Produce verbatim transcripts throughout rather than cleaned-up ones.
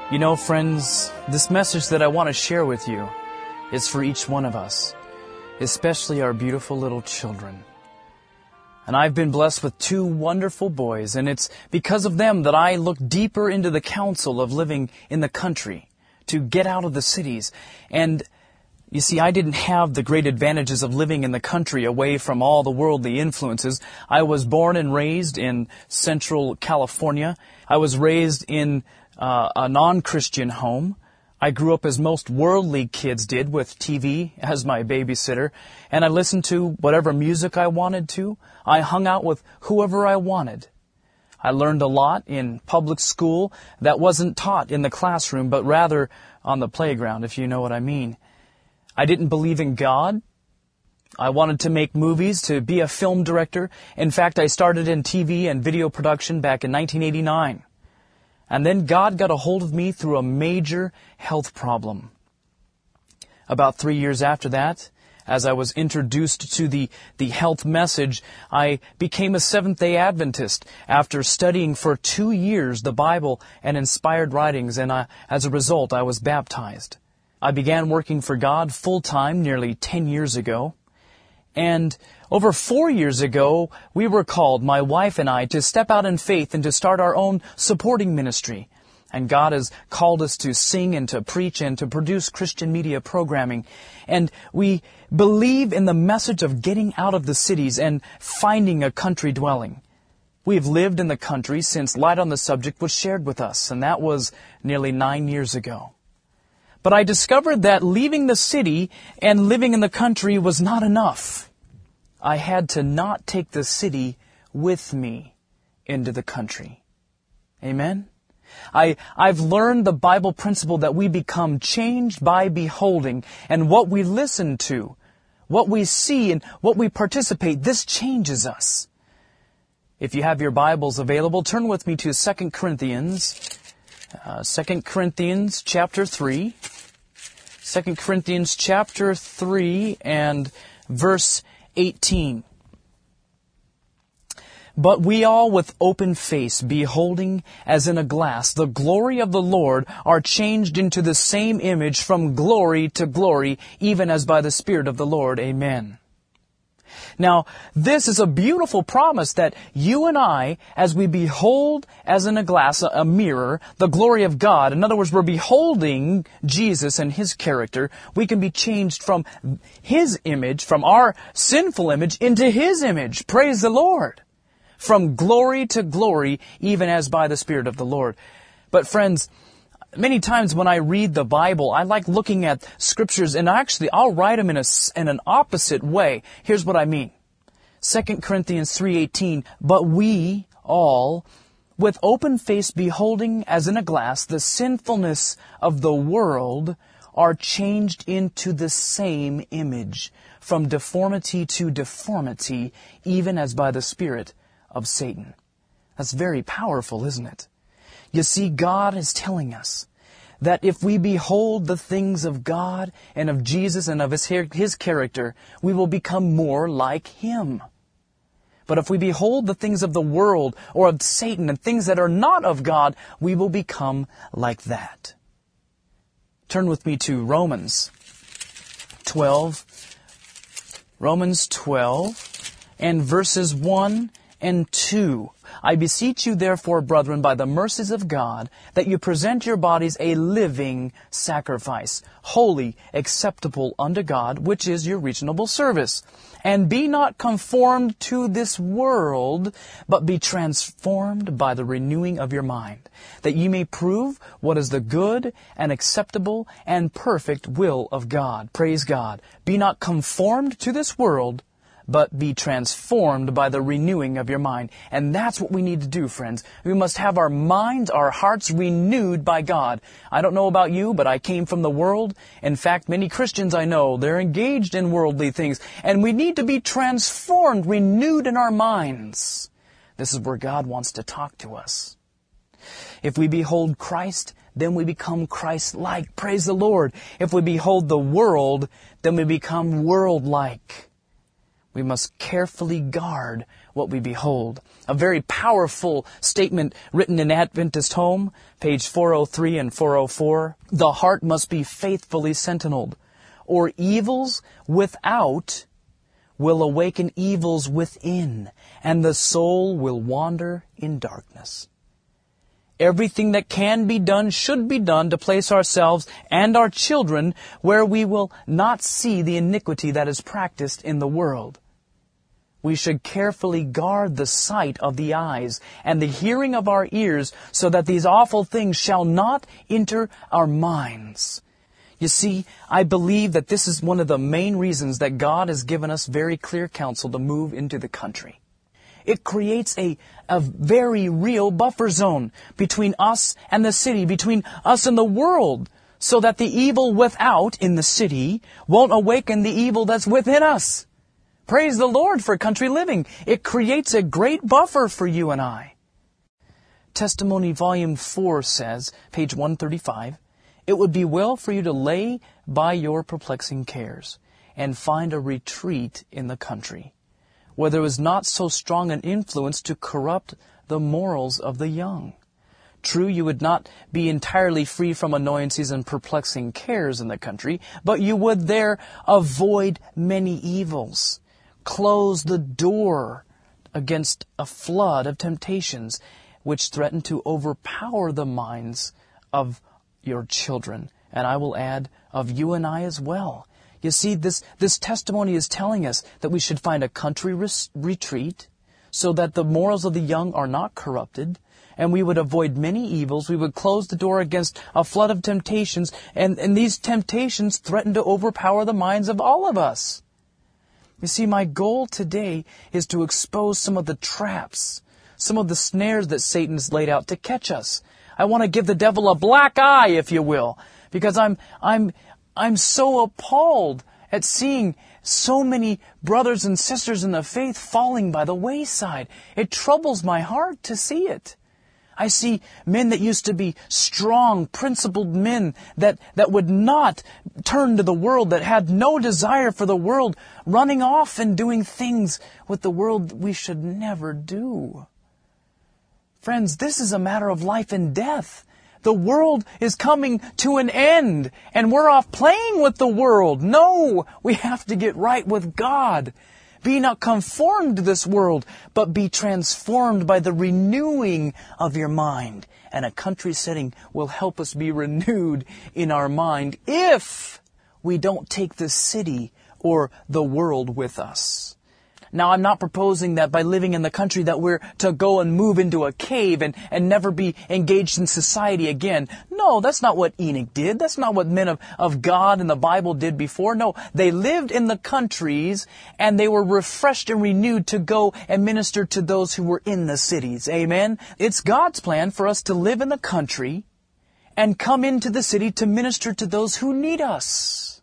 You know, friends, this message that I want to share with you is for each one of us, especially our beautiful little children. And I've been blessed with two wonderful boys, and it's because of them that I look deeper into the counsel of living in the country, to get out of the cities. And you see, I didn't have the great advantages of living in the country away from all the worldly influences. I was born and raised in Central California. I was raised in uh, a non-Christian home. I grew up as most worldly kids did, with T V as my babysitter, and I listened to whatever music I wanted to. I hung out with whoever I wanted. I learned a lot in public school that wasn't taught in the classroom, but rather on the playground, if you know what I mean. I didn't believe in God. I wanted to make movies, to be a film director. In fact, I started in T V and video production back in nineteen eighty-nine. And then God got a hold of me through a major health problem. About three years after that, as I was introduced to the, the health message, I became a Seventh-day Adventist after studying for two years the Bible and inspired writings, and I, as a result, I was baptized. I began working for God full-time nearly ten years ago. And over four years ago, we were called, my wife and I, to step out in faith and to start our own supporting ministry. And God has called us to sing and to preach and to produce Christian media programming. And we believe in the message of getting out of the cities and finding a country dwelling. We've lived in the country since Light on the Subject was shared with us, and that was nearly nine years ago. But I discovered that leaving the city and living in the country was not enough. I had to not take the city with me into the country. Amen? I, I've learned the Bible principle that we become changed by beholding, and what we listen to, what we see, and what we participate, this changes us. If you have your Bibles available, turn with me to Second Corinthians, uh, Second Corinthians chapter three. Second Corinthians chapter three and verse eighteen. But we all with open face, beholding as in a glass the glory of the Lord, are changed into the same image from glory to glory, even as by the Spirit of the Lord. Amen. Now, this is a beautiful promise that you and I, as we behold as in a glass, a mirror, the glory of God, in other words, we're beholding Jesus and His character, we can be changed from His image, from our sinful image, into His image. Praise the Lord. From glory to glory, even as by the Spirit of the Lord. But friends, many times when I read the Bible, I like looking at scriptures, and actually I'll write them in a, in an opposite way. Here's what I mean. Second Corinthians three eighteen, but we all, with open face beholding as in a glass the sinfulness of the world, are changed into the same image, from deformity to deformity, even as by the Spirit of Satan. That's very powerful, isn't it? You see, God is telling us that if we behold the things of God and of Jesus and of His, His character, we will become more like Him. But if we behold the things of the world or of Satan and things that are not of God, we will become like that. Turn with me to Romans twelve. Romans twelve and verses one and two. I beseech you, therefore, brethren, by the mercies of God, that you present your bodies a living sacrifice, holy, acceptable unto God, which is your reasonable service. And be not conformed to this world, but be transformed by the renewing of your mind, that ye may prove what is the good and acceptable and perfect will of God. Praise God. Be not conformed to this world, but be transformed by the renewing of your mind. And that's what we need to do, friends. We must have our minds, our hearts renewed by God. I don't know about you, but I came from the world. In fact, many Christians I know, they're engaged in worldly things. And we need to be transformed, renewed in our minds. This is where God wants to talk to us. If we behold Christ, then we become Christ-like. Praise the Lord. If we behold the world, then we become world-like. We must carefully guard what we behold. A very powerful statement written in Adventist Home, page four oh three and four oh four. The heart must be faithfully sentineled, or evils without will awaken evils within, and the soul will wander in darkness. Everything that can be done should be done to place ourselves and our children where we will not see the iniquity that is practiced in the world. We should carefully guard the sight of the eyes and the hearing of our ears so that these awful things shall not enter our minds. You see, I believe that this is one of the main reasons that God has given us very clear counsel to move into the country. It creates a, a very real buffer zone between us and the city, between us and the world, so that the evil without in the city won't awaken the evil that's within us. Praise the Lord for country living. It creates a great buffer for you and I. Testimony Volume four says, page one thirty-five, it would be well for you to lay by your perplexing cares and find a retreat in the country, where there is not so strong an influence to corrupt the morals of the young. True, you would not be entirely free from annoyances and perplexing cares in the country, but you would there avoid many evils. Close the door against a flood of temptations which threaten to overpower the minds of your children, and I will add, of you and I as well. You see, this, this testimony is telling us that we should find a country res- retreat so that the morals of the young are not corrupted, and we would avoid many evils. We would close the door against a flood of temptations, and, and these temptations threaten to overpower the minds of all of us. You see, my goal today is to expose some of the traps, some of the snares that Satan's laid out to catch us. I want to give the devil a black eye, if you will, because I'm, I'm, I'm so appalled at seeing so many brothers and sisters in the faith falling by the wayside. It troubles my heart to see it. I see men that used to be strong, principled men that, that would not turn to the world, that had no desire for the world, running off and doing things with the world we should never do. Friends, this is a matter of life and death. The world is coming to an end, and we're off playing with the world. No, we have to get right with God. Be not conformed to this world, but be transformed by the renewing of your mind. And a country setting will help us be renewed in our mind if we don't take the city or the world with us. Now, I'm not proposing that by living in the country that we're to go and move into a cave and, and never be engaged in society again. No, that's not what Enoch did. That's not what men of, of God in the Bible did before. No, they lived in the countries and they were refreshed and renewed to go and minister to those who were in the cities. Amen? It's God's plan for us to live in the country and come into the city to minister to those who need us.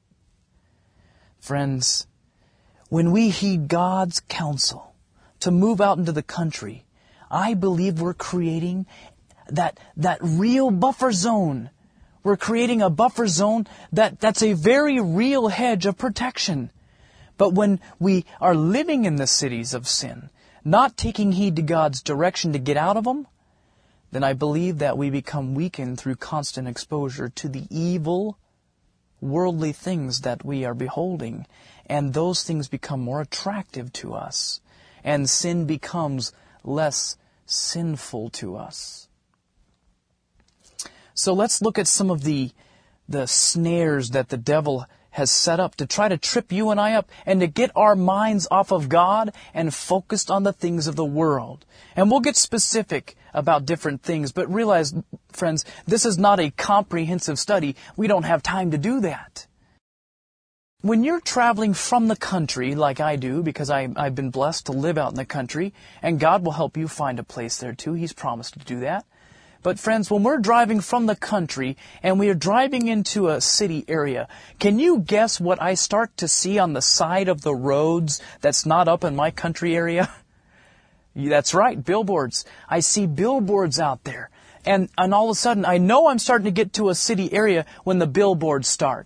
Friends, when we heed God's counsel to move out into the country, I believe we're creating that, that real buffer zone. We're creating a buffer zone that, that's a very real hedge of protection. But when we are living in the cities of sin, not taking heed to God's direction to get out of them, then I believe that we become weakened through constant exposure to the evil, worldly things that we are beholding. And those things become more attractive to us. And sin becomes less sinful to us. So let's look at some of the, the snares that the devil has set up to try to trip you and I up and to get our minds off of God and focused on the things of the world. And we'll get specific about different things, but realize, friends, this is not a comprehensive study. We don't have time to do that. When you're traveling from the country, like I do, because I, I've been blessed to live out in the country, and God will help you find a place there too. He's promised to do that. But friends, when we're driving from the country and we are driving into a city area, can you guess what I start to see on the side of the roads that's not up in my country area? That's right, billboards. I see billboards out there. And, and all of a sudden, I know I'm starting to get to a city area when the billboards start.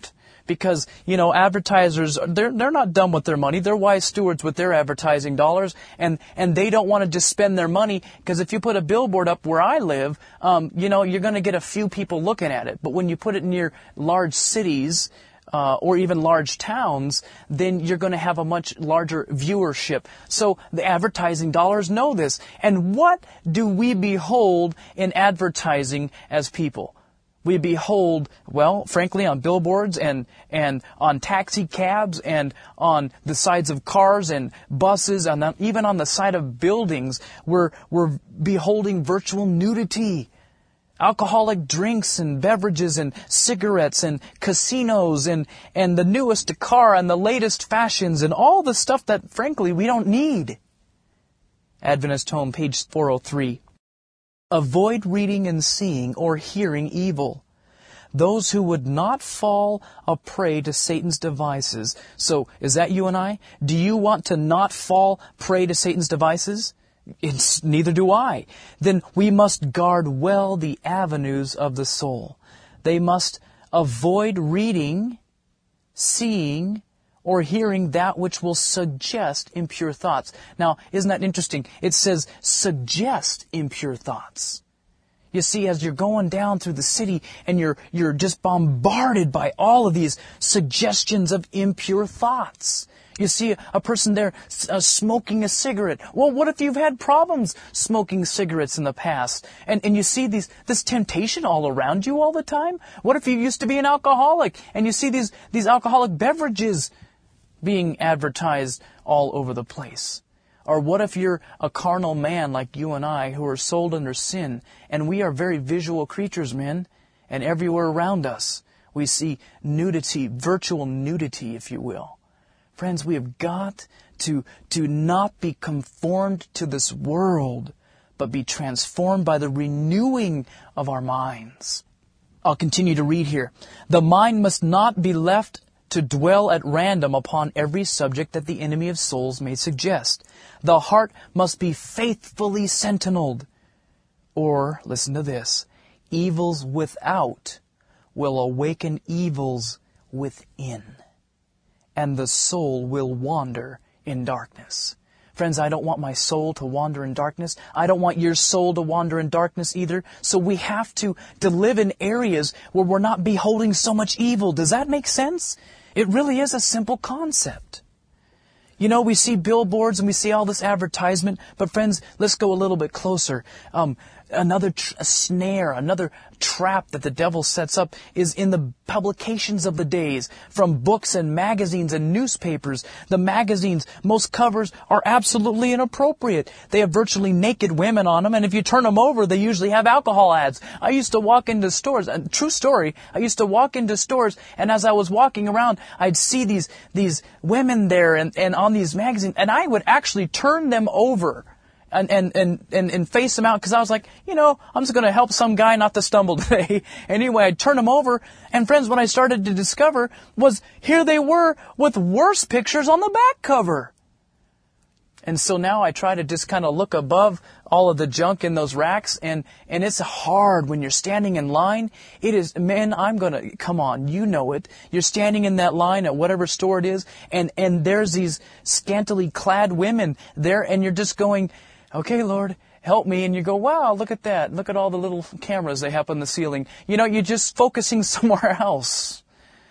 Because, you know, advertisers, they're, they're not dumb with their money. They're wise stewards with their advertising dollars. And, and they don't want to just spend their money. Because if you put a billboard up where I live, um, you know, you're going to get a few people looking at it. But when you put it near large cities, uh, or even large towns, then you're going to have a much larger viewership. So the advertising dollars know this. And what do we behold in advertising as people? We behold, well, frankly, on billboards and, and on taxi cabs and on the sides of cars and buses and on, even on the side of buildings, we're, we're beholding virtual nudity. Alcoholic drinks and beverages and cigarettes and casinos and, and the newest car and the latest fashions and all the stuff that, frankly, we don't need. Adventist Home, page four oh three. Avoid reading and seeing or hearing evil. Those who would not fall a prey to Satan's devices. So, is that you and I? Do you want to not fall prey to Satan's devices? It's, neither do I. Then we must guard well the avenues of the soul. They must avoid reading, seeing, or hearing that which will suggest impure thoughts. Now, isn't that interesting? It says suggest impure thoughts. You see, as you're going down through the city and you're you're just bombarded by all of these suggestions of impure thoughts. You see a person there uh, smoking a cigarette. Well, what if you've had problems smoking cigarettes in the past? And and you see these this temptation all around you all the time? What if you used to be an alcoholic and you see these these alcoholic beverages being advertised all over the place? Or what if you're a carnal man like you and I who are sold under sin, and we are very visual creatures, men, and everywhere around us we see nudity, virtual nudity, if you will. Friends, we have got to, to not be conformed to this world, but be transformed by the renewing of our minds. I'll continue to read here. The mind must not be left to dwell at random upon every subject that the enemy of souls may suggest. The heart must be faithfully sentineled. Or, listen to this, evils without will awaken evils within, and the soul will wander in darkness. Friends, I don't want my soul to wander in darkness. I don't want your soul to wander in darkness either. So we have to, to live in areas where we're not beholding so much evil. Does that make sense? It really is a simple concept. You know, we see billboards and we see all this advertisement, but friends, let's go a little bit closer. Um, another tr- a snare, another trap that the devil sets up is in the publications of the days, from books and magazines and newspapers. The magazines, most covers are absolutely inappropriate. They have virtually naked women on them, and if you turn them over, they usually have alcohol ads. I used to walk into stores, a true story, I used to walk into stores, and as I was walking around, I'd see these, these women there and, and on these magazines, and I would actually turn them over and, and, and, and, and face them out, because I was like, you know, I'm just going to help some guy not to stumble today. Anyway, I'd turn them over, and friends, what I started to discover was here they were with worse pictures on the back cover. And so now I try to just kind of look above all of the junk in those racks, and, and it's hard when you're standing in line. It is, man, I'm going to, come on, you know it. You're standing in that line at whatever store it is, and, and there's these scantily clad women there, and you're just going, okay, Lord, help me. And you go, wow, look at that. Look at all the little cameras they have on the ceiling. You know, you're just focusing somewhere else.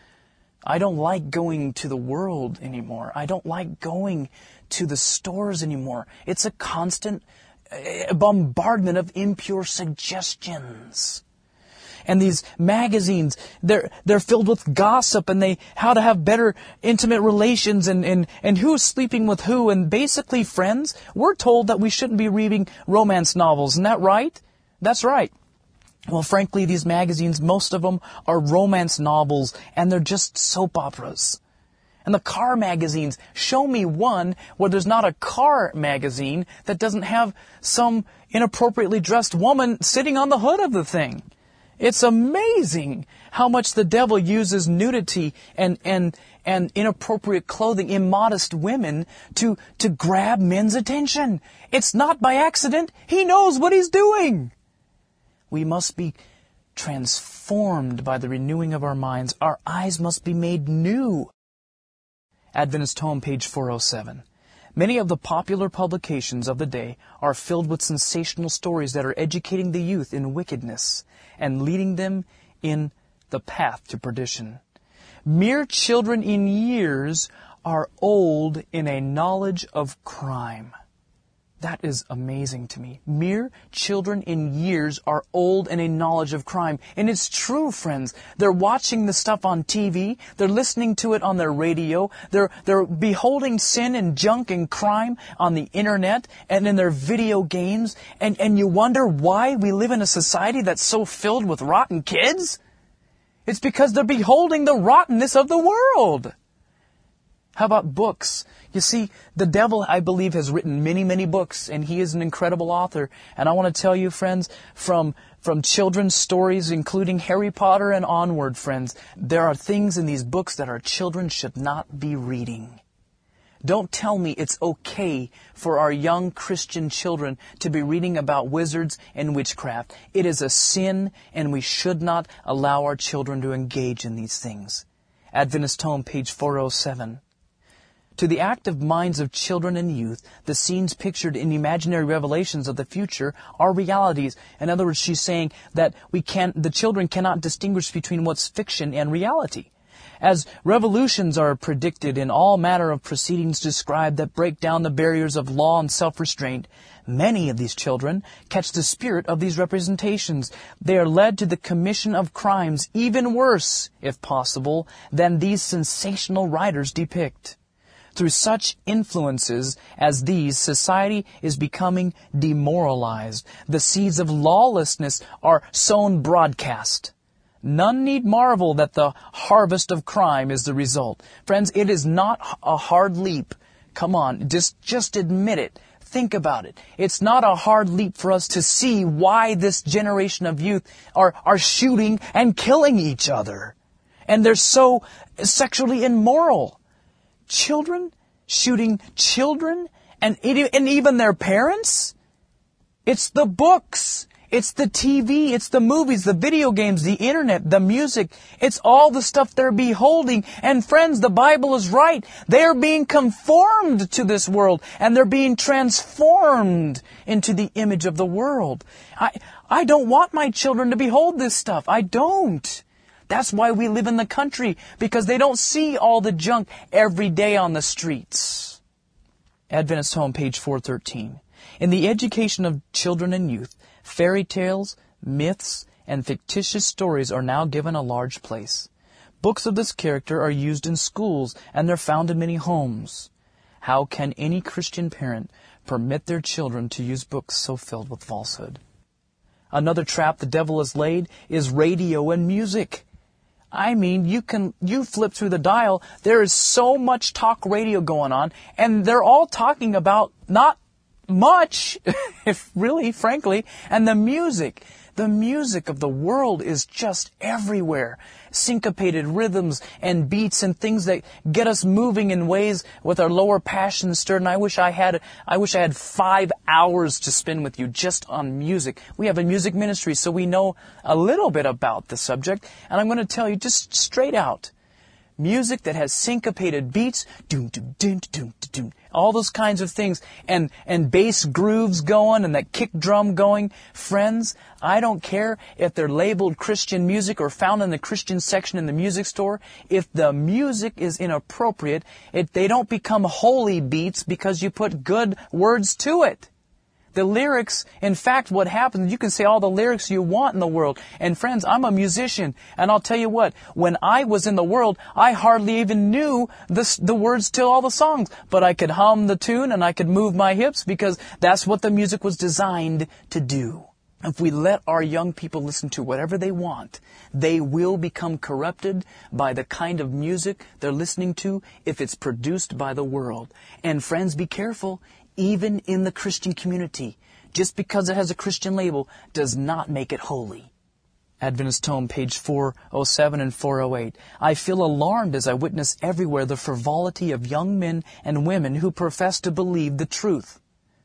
I don't like going to the world anymore. I don't like going to the stores anymore. It's a constant bombardment of impure suggestions. And these magazines, they're they're filled with gossip, and they how to have better intimate relations, and, and, and who's sleeping with who. And basically, friends, we're told that we shouldn't be reading romance novels. Isn't that right? That's right. Well, frankly, these magazines, most of them are romance novels, and they're just soap operas. And the car magazines, show me one where there's not a car magazine that doesn't have some inappropriately dressed woman sitting on the hood of the thing. It's amazing how much the devil uses nudity and, and, and inappropriate clothing, immodest women, to, to grab men's attention. It's not by accident. He knows what he's doing. We must be transformed by the renewing of our minds. Our eyes must be made new. Adventist Home, page four oh seven. Many of the popular publications of the day are filled with sensational stories that are educating the youth in wickedness and leading them in the path to perdition. Mere children in years are old in a knowledge of crime. That is amazing to me. Mere children in years are old in a knowledge of crime. And it's true, friends. They're watching the stuff on T V. They're listening to it on their radio. They're, they're beholding sin and junk and crime on the internet and in their video games. And, and you wonder why we live in a society that's so filled with rotten kids? It's because they're beholding the rottenness of the world. How about books? You see, the devil, I believe, has written many, many books, and he is an incredible author. And I want to tell you, friends, from, from children's stories, including Harry Potter and onward, friends, there are things in these books that our children should not be reading. Don't tell me it's okay for our young Christian children to be reading about wizards and witchcraft. It is a sin, and we should not allow our children to engage in these things. Adventist Home, page four oh seven. To the active minds of children and youth, the scenes pictured in imaginary revelations of the future are realities. In other words, she's saying that we can, the children cannot distinguish between what's fiction and reality. As revolutions are predicted in all manner of proceedings described that break down the barriers of law and self-restraint, many of these children catch the spirit of these representations. They are led to the commission of crimes even worse, if possible, than these sensational writers depict. Through such influences as these, society is becoming demoralized. The seeds of lawlessness are sown broadcast. None need marvel that the harvest of crime is the result. Friends, it is not a hard leap. Come on, just, just admit it. Think about it. It's not a hard leap for us to see why this generation of youth are, are shooting and killing each other. And they're so sexually immoral. Children shooting children and, and even their parents? It's the books. It's the T V. It's the movies, the video games, the internet, the music. It's all the stuff they're beholding. And friends, the Bible is right. They're being conformed to this world and they're being transformed into the image of the world. I, I don't want my children to behold this stuff. I don't. That's why we live in the country, because they don't see all the junk every day on the streets. Adventist Home, page four thirteen. In the education of children and youth, fairy tales, myths, and fictitious stories are now given a large place. Books of this character are used in schools, and they're found in many homes. How can any Christian parent permit their children to use books so filled with falsehood? Another trap the devil has laid is radio and music. I mean, you can, you flip through the dial, there is so much talk radio going on, and they're all talking about not much, if really, frankly, and the music. The music of the world is just everywhere. Syncopated rhythms and beats and things that get us moving in ways with our lower passions stirred. And I wish I had, I wish I had five hours to spend with you just on music. We have a music ministry, so we know a little bit about the subject. And I'm going to tell you just straight out. Music that has syncopated beats, doom, doom, doom, doom, doom, all those kinds of things, and, and bass grooves going, and that kick drum going. Friends, I don't care if they're labeled Christian music or found in the Christian section in the music store. If the music is inappropriate, it, they don't become holy beats because you put good words to it. The lyrics, in fact, what happens, you can say all the lyrics you want in the world. And friends, I'm a musician, and I'll tell you what, when I was in the world, I hardly even knew the, the words to all the songs. But I could hum the tune, and I could move my hips, because that's what the music was designed to do. If we let our young people listen to whatever they want, they will become corrupted by the kind of music they're listening to if it's produced by the world. And friends, be careful. Even in the Christian community, just because it has a Christian label does not make it holy. Adventist Home, page four oh seven and four oh eight. I feel alarmed as I witness everywhere the frivolity of young men and women who profess to believe the truth.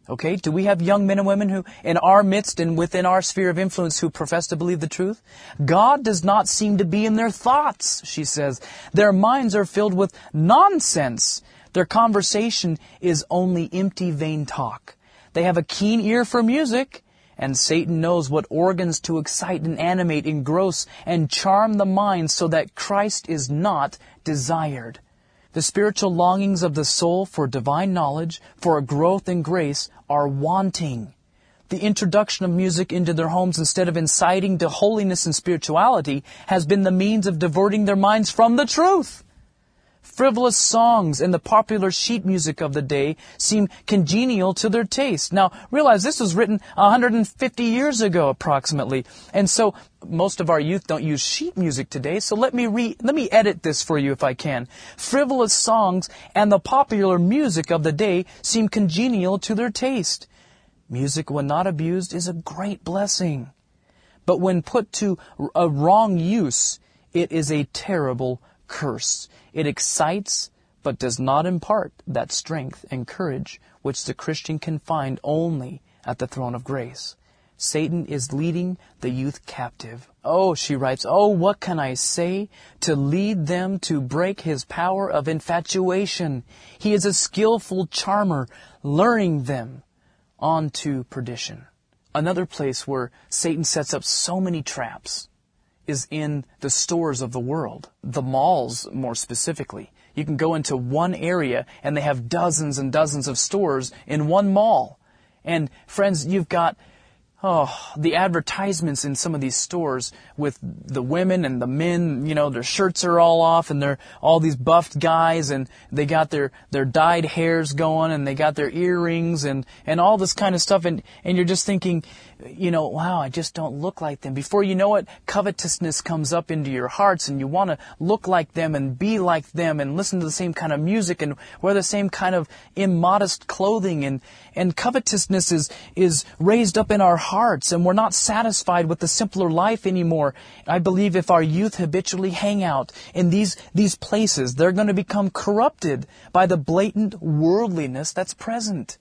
Okay, do we have young men and women who, in our midst and within our sphere of influence, who profess to believe the truth? God does not seem to be in their thoughts, she says. Their minds are filled with nonsense. Their conversation is only empty, vain talk. They have a keen ear for music, and Satan knows what organs to excite and animate, engross, and charm the mind so that Christ is not desired. The spiritual longings of the soul for divine knowledge, for a growth in grace, are wanting. The introduction of music into their homes instead of inciting to holiness and spirituality has been the means of diverting their minds from the truth. Frivolous songs and the popular sheet music of the day seem congenial to their taste. Now, realize this was written one hundred fifty years ago, approximately. And so, most of our youth don't use sheet music today, so let me re- let me edit this for you if I can. Frivolous songs and the popular music of the day seem congenial to their taste. Music, when not abused, is a great blessing. But when put to a wrong use, it is a terrible curse. It excites, but does not impart that strength and courage which the Christian can find only at the throne of grace. Satan is leading the youth captive. Oh, she writes, oh, what can I say to lead them to break his power of infatuation? He is a skillful charmer, luring them on to perdition. Another place where Satan sets up so many traps is in the stores of the world, the malls more specifically. You can go into one area and they have dozens and dozens of stores in one mall. And friends, you've got Oh, the advertisements in some of these stores with the women and the men, you know, their shirts are all off and they're all these buffed guys and they got their, their dyed hairs going and they got their earrings and, and all this kind of stuff. And, and you're just thinking, you know, wow, I just don't look like them. Before you know it, covetousness comes up into your hearts and you want to look like them and be like them and listen to the same kind of music and wear the same kind of immodest clothing. And, and covetousness is, is raised up in our hearts. hearts and we're not satisfied with the simpler life anymore. I believe if our youth habitually hang out in these, these places, they're going to become corrupted by the blatant worldliness that's present.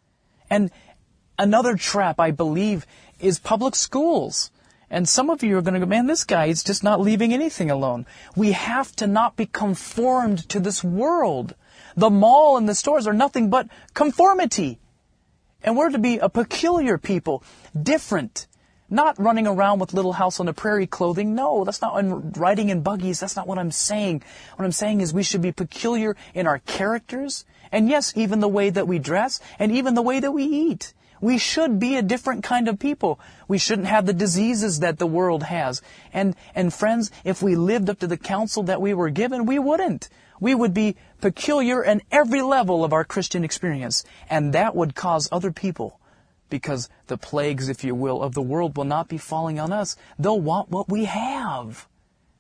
And another trap, I believe, is public schools. And some of you are going to go, man, this guy is just not leaving anything alone. We have to not be conformed to this world. The mall and the stores are nothing but conformity. And we're to be a peculiar people, different, not running around with Little House on the Prairie clothing. No, that's not riding in buggies. That's not what I'm saying. What I'm saying is we should be peculiar in our characters. And yes, even the way that we dress and even the way that we eat. We should be a different kind of people. We shouldn't have the diseases that the world has. And, and friends, if we lived up to the counsel that we were given, we wouldn't. We would be peculiar in every level of our Christian experience. And that would cause other people, because the plagues, if you will, of the world will not be falling on us. They'll want what we have.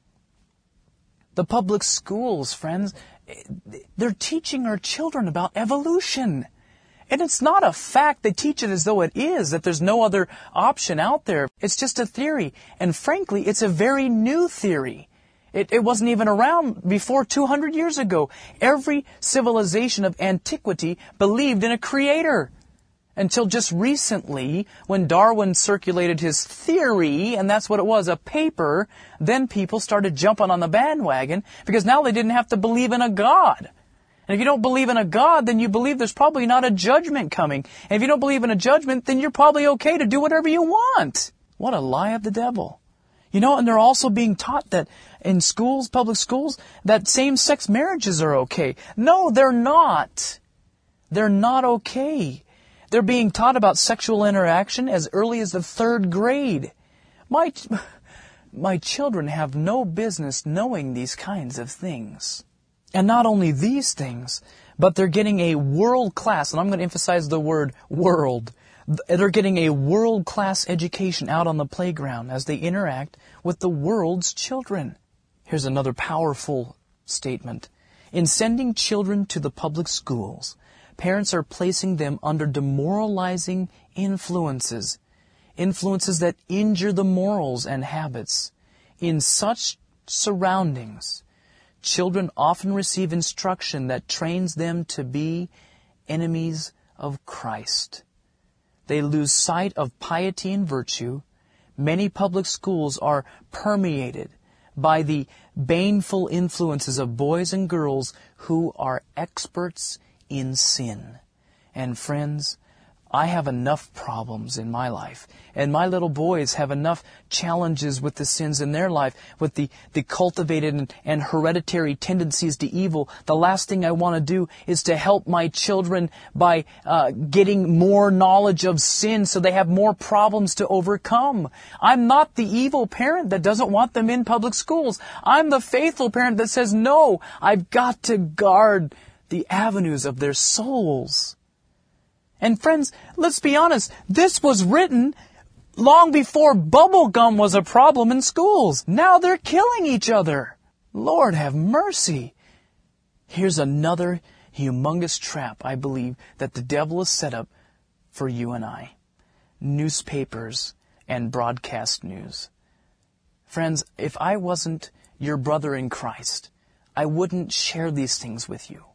The public schools, friends, they're teaching our children about evolution. And it's not a fact. They teach it as though it is, that there's no other option out there. It's just a theory. And frankly, it's a very new theory. It, it wasn't even around before two hundred years ago. Every civilization of antiquity believed in a creator. Until just recently, when Darwin circulated his theory, and that's what it was, a paper, then people started jumping on the bandwagon, because now they didn't have to believe in a God. And if you don't believe in a God, then you believe there's probably not a judgment coming. And if you don't believe in a judgment, then you're probably okay to do whatever you want. What a lie of the devil. You know, and they're also being taught that in schools, public schools, that same-sex marriages are okay. No, they're not. They're not okay. They're being taught about sexual interaction as early as the third grade. My, my children have no business knowing these kinds of things. And not only these things, but they're getting a world-class, and I'm going to emphasize the word world, they're getting a world-class education out on the playground as they interact with the world's children. Here's another powerful statement. In sending children to the public schools, parents are placing them under demoralizing influences, influences that injure the morals and habits. In such surroundings, children often receive instruction that trains them to be enemies of Christ. They lose sight of piety and virtue. Many public schools are permeated by the baneful influences of boys and girls who are experts in sin. And friends, I have enough problems in my life, and my little boys have enough challenges with the sins in their life, with the, the cultivated and, and hereditary tendencies to evil. The last thing I want to do is to help my children by uh, getting more knowledge of sin so they have more problems to overcome. I'm not the evil parent that doesn't want them in public schools. I'm the faithful parent that says, no, I've got to guard the avenues of their souls. And friends, let's be honest, this was written long before bubble gum was a problem in schools. Now they're killing each other. Lord have mercy. Here's another humongous trap, I believe, that the devil has set up for you and I. Newspapers and broadcast news. Friends, if I wasn't your brother in Christ, I wouldn't share these things with you.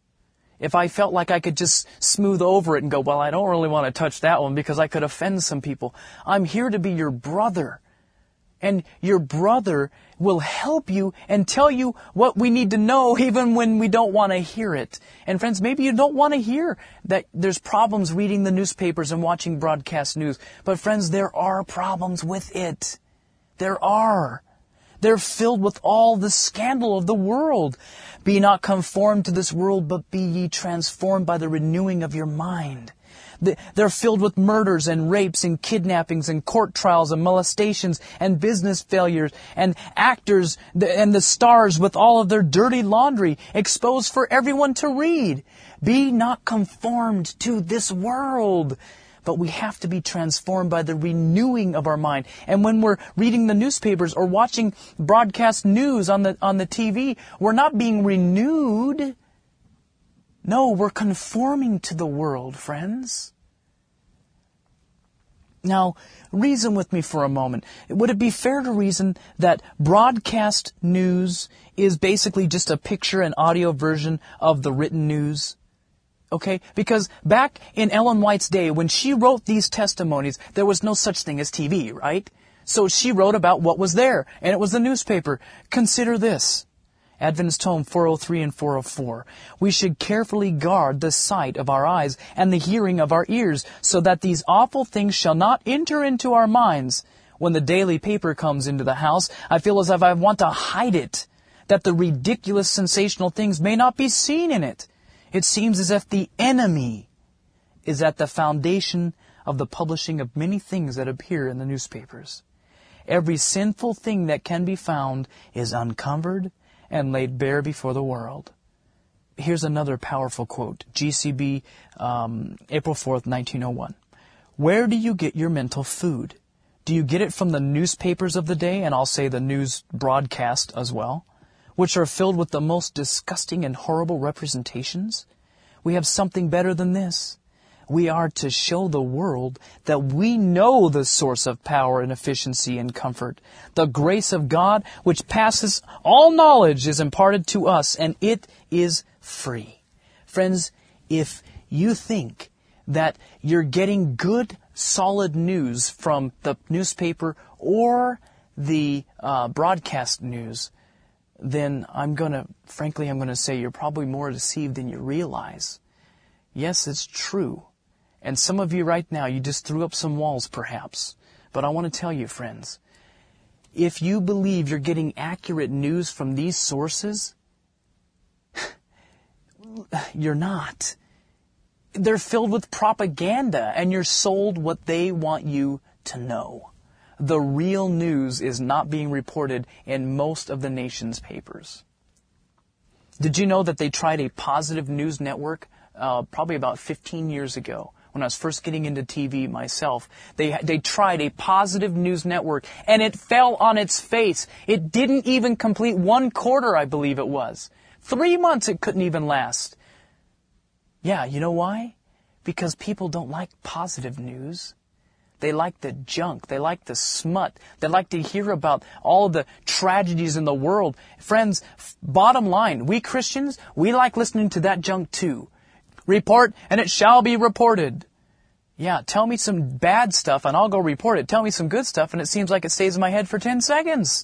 If I felt like I could just smooth over it and go, well, I don't really want to touch that one because I could offend some people. I'm here to be your brother. And your brother will help you and tell you what we need to know even when we don't want to hear it. And friends, maybe you don't want to hear that there's problems reading the newspapers and watching broadcast news. But friends, there are problems with it. There are. They're filled with all the scandal of the world. Be not conformed to this world, but be ye transformed by the renewing of your mind. They're filled with murders and rapes and kidnappings and court trials and molestations and business failures and actors and the stars with all of their dirty laundry exposed for everyone to read. Be not conformed to this world. But we have to be transformed by the renewing of our mind. And when we're reading the newspapers or watching broadcast news on the on the T V, we're not being renewed. No, we're conforming to the world, friends. Now, reason with me for a moment. Would it be fair to reason that broadcast news is basically just a picture and audio version of the written news? Okay, because back in Ellen White's day, when she wrote these testimonies, there was no such thing as T V, right? So she wrote about what was there, and it was the newspaper. Consider this. Adventist Home four oh three and four oh four. We should carefully guard the sight of our eyes and the hearing of our ears, so that these awful things shall not enter into our minds. When the daily paper comes into the house, I feel as if I want to hide it, that the ridiculous, sensational things may not be seen in it. It seems as if the enemy is at the foundation of the publishing of many things that appear in the newspapers. Every sinful thing that can be found is uncovered and laid bare before the world. Here's another powerful quote. G C B, um, April fourth, nineteen oh one. Where do you get your mental food? Do you get it from the newspapers of the day, and I'll say the news broadcast as well, which are filled with the most disgusting and horrible representations? We have something better than this. We are to show the world that we know the source of power and efficiency and comfort. The grace of God, which passes all knowledge, is imparted to us, and it is free. Friends, if you think that you're getting good, solid news from the newspaper or the uh, broadcast news, then I'm going to, frankly, I'm going to say you're probably more deceived than you realize. Yes, it's true. And some of you right now, you just threw up some walls perhaps. But I want to tell you, friends, if you believe you're getting accurate news from these sources, you're not. They're filled with propaganda, and you're sold what they want you to know. The real news is not being reported in most of the nation's papers. Did you know that they tried a positive news network uh, probably about fifteen years ago? When I was first getting into T V myself, they they tried a positive news network, and it fell on its face. It didn't even complete one quarter, I believe it was. Three months it couldn't even last. Yeah, you know why? Because people don't like positive news. They like the junk. They like the smut. They like to hear about all the tragedies in the world. Friends, bottom line, we Christians, we like listening to that junk too. Report, and it shall be reported. Yeah, tell me some bad stuff and I'll go report it. Tell me some good stuff and it seems like it stays in my head for ten seconds.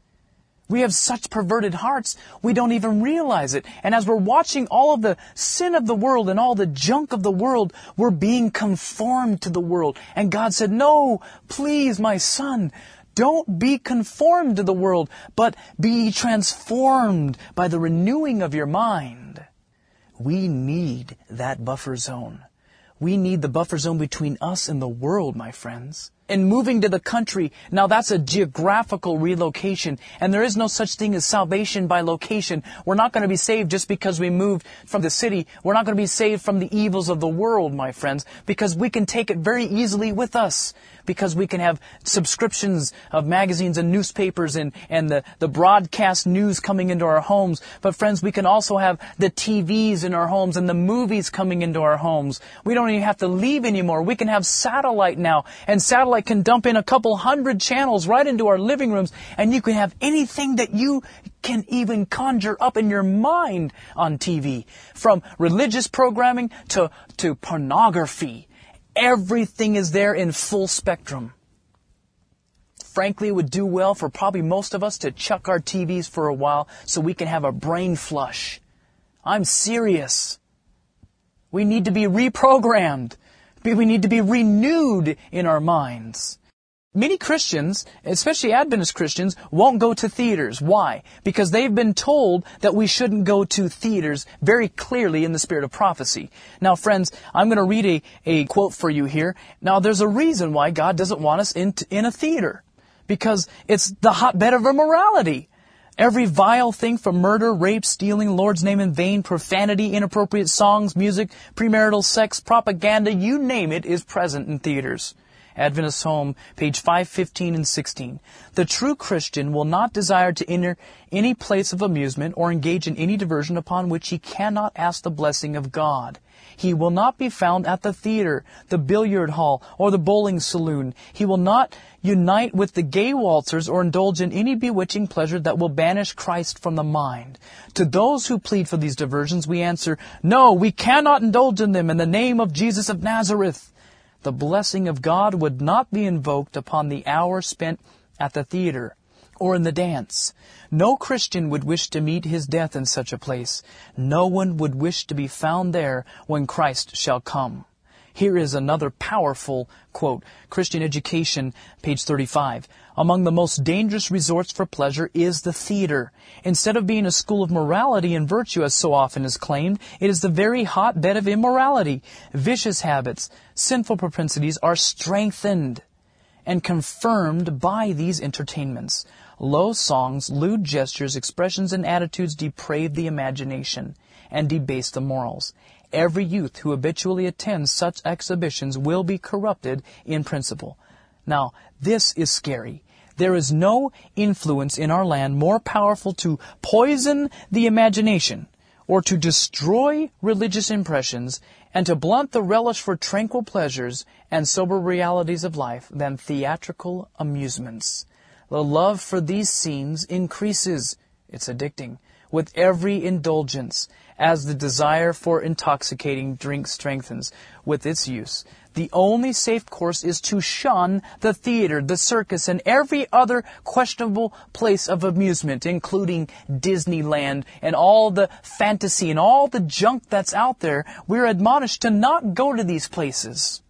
We have such perverted hearts, we don't even realize it. And as we're watching all of the sin of the world and all the junk of the world, we're being conformed to the world. And God said, no, please, my son, don't be conformed to the world, but be transformed by the renewing of your mind. We need that buffer zone. We need the buffer zone between us and the world, my friends. And moving to the country, now that's a geographical relocation, and there is no such thing as salvation by location. We're not going to be saved just because we moved from the city. We're not going to be saved from the evils of the world, my friends, because we can take it very easily with us. Because we can have subscriptions of magazines and newspapers and, and the, the broadcast news coming into our homes. But friends, we can also have the T Vs in our homes and the movies coming into our homes. We don't even have to leave anymore. We can have satellite now. And satellite can dump in a couple hundred channels right into our living rooms. And you can have anything that you can even conjure up in your mind on T V. From religious programming to, to pornography. Everything is there in full spectrum. Frankly, it would do well for probably most of us to chuck our T Vs for a while so we can have a brain flush. I'm serious. We need to be reprogrammed. We need to be renewed in our minds. Many Christians, especially Adventist Christians, won't go to theaters. Why? Because they've been told that we shouldn't go to theaters very clearly in the spirit of prophecy. Now, friends, I'm going to read a, a quote for you here. Now, there's a reason why God doesn't want us in, in a theater. Because it's the hotbed of immorality. Every vile thing from murder, rape, stealing, Lord's name in vain, profanity, inappropriate songs, music, premarital sex, propaganda, you name it, is present in theaters. Adventist Home, page five fifteen and sixteen. The true Christian will not desire to enter any place of amusement or engage in any diversion upon which he cannot ask the blessing of God. He will not be found at the theater, the billiard hall, or the bowling saloon. He will not unite with the gay waltzers or indulge in any bewitching pleasure that will banish Christ from the mind. To those who plead for these diversions, we answer, no, we cannot indulge in them in the name of Jesus of Nazareth. The blessing of God would not be invoked upon the hour spent at the theater or in the dance. No Christian would wish to meet his death in such a place. No one would wish to be found there when Christ shall come. Here is another powerful quote. Christian Education, page thirty-five. Among the most dangerous resorts for pleasure is the theater. Instead of being a school of morality and virtue, as so often is claimed, it is the very hotbed of immorality. Vicious habits, sinful propensities are strengthened and confirmed by these entertainments. Low songs, lewd gestures, expressions, and attitudes deprave the imagination and debase the morals. Every youth who habitually attends such exhibitions will be corrupted in principle. Now, this is scary. There is no influence in our land more powerful to poison the imagination or to destroy religious impressions and to blunt the relish for tranquil pleasures and sober realities of life than theatrical amusements. The love for these scenes increases, it's addicting, with every indulgence, as the desire for intoxicating drink strengthens with its use. The only safe course is to shun the theater, the circus, and every other questionable place of amusement, including Disneyland and all the fantasy and all the junk that's out there. We're admonished to not go to these places.